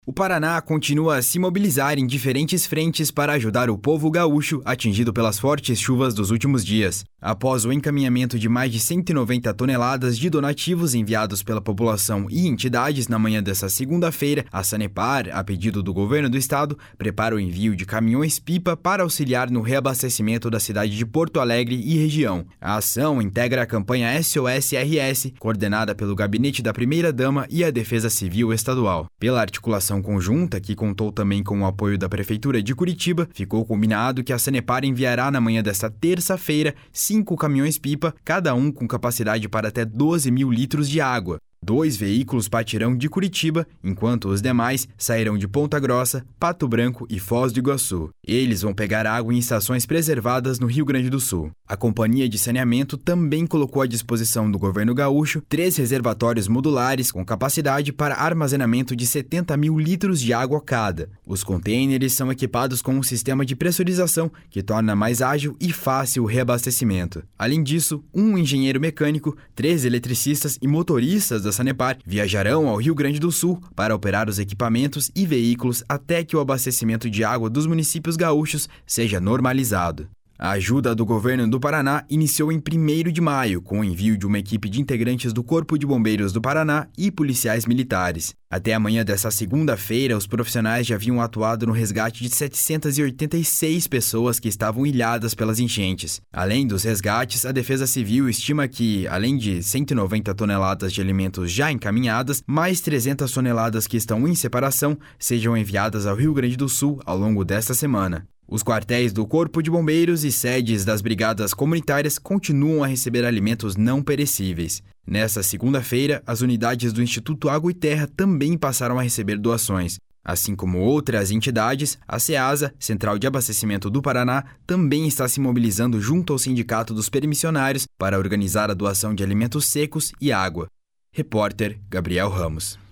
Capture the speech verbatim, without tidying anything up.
O Paraná continua a se mobilizar em diferentes frentes para ajudar o povo gaúcho atingido pelas fortes chuvas dos últimos dias. Após o encaminhamento de mais de cento e noventa toneladas de donativos enviados pela população e entidades na manhã desta segunda-feira, a Sanepar, a pedido do governo do estado, prepara o envio de caminhões-pipa para auxiliar no reabastecimento da cidade de Porto Alegre e região. A ação integra a campanha S O S R S, coordenada pelo Gabinete da Primeira-Dama e a Defesa Civil Estadual. Pela articulação conjunta, que contou também com o apoio da Prefeitura de Curitiba, ficou combinado que a Sanepar enviará na manhã desta terça-feira cinco caminhões-pipa, cada um com capacidade para até doze mil litros de água. Dois veículos partirão de Curitiba, enquanto os demais sairão de Ponta Grossa, Pato Branco e Foz do Iguaçu. Eles vão pegar água em estações preservadas no Rio Grande do Sul. A Companhia de Saneamento também colocou à disposição do governo gaúcho três reservatórios modulares com capacidade para armazenamento de setenta mil litros de água cada. Os contêineres são equipados com um sistema de pressurização que torna mais ágil e fácil o reabastecimento. Além disso, um engenheiro mecânico, três eletricistas e motoristas da Sanepar viajarão ao Rio Grande do Sul para operar os equipamentos e veículos até que o abastecimento de água dos municípios gaúchos seja normalizado. A ajuda do governo do Paraná iniciou em primeiro de maio, com o envio de uma equipe de integrantes do Corpo de Bombeiros do Paraná e policiais militares. Até amanhã desta segunda-feira, os profissionais já haviam atuado no resgate de setecentas e oitenta e seis pessoas que estavam ilhadas pelas enchentes. Além dos resgates, a Defesa Civil estima que, além de cento e noventa toneladas de alimentos já encaminhadas, mais trezentas toneladas que estão em separação sejam enviadas ao Rio Grande do Sul ao longo desta semana. Os quartéis do Corpo de Bombeiros e sedes das brigadas comunitárias continuam a receber alimentos não perecíveis. Nesta segunda-feira, as unidades do Instituto Água e Terra também passaram a receber doações. Assim como outras entidades, a SEASA, Central de Abastecimento do Paraná, também está se mobilizando junto ao Sindicato dos Permissionários para organizar a doação de alimentos secos e água. Repórter Gabriel Ramos.